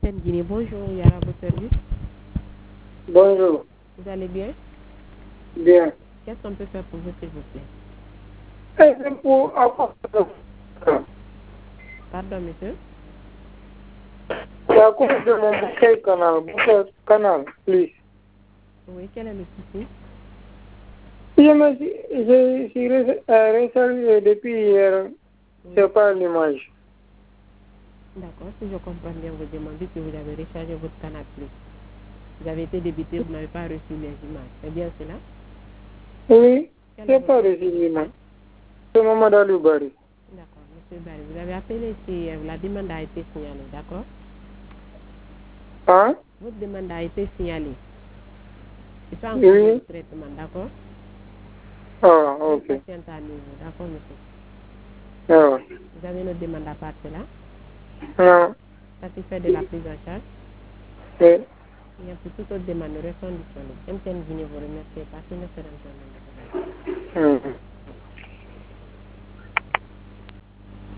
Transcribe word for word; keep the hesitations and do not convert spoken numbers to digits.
M T N Guinée, bonjour, Yara, votre service. Bonjour. Vous allez bien? Bien. Qu'est-ce qu'on peut faire pour vous, s'il vous plaît? C'est pour Pardon, monsieur? C'est à cause de mon bouquet canal. Bouquet canal, please. Oui, quel est le souci? Je me suis, je suis ré- euh, réservé depuis hier. Oui. C'est pas l'image. D'accord, si je comprends bien, vous demandez que vous avez rechargé votre canal plus. Vous avez été débité, vous n'avez pas reçu les images. C'est bien cela? Oui, Quel est c'est votre pas nom, reçu s'il vous l'image. plaît? C'est Mamadou Aloubari. D'accord, monsieur Barry, vous avez appelé si euh, la demande a été signalée, d'accord? Hein? Votre demande a été signalée. Il faut encore Oui. le traitement, d'accord? Ah, Vous ok. patiente à nouveau, d'accord, monsieur? Ah, Vous avez une demande à part cela? non. Satisfait de la prise en charge? Oui. Bien, pour toute autre demande, nous restons disponibles. M T N Guinée vous remercie. Passez une excellente journée. Mhm.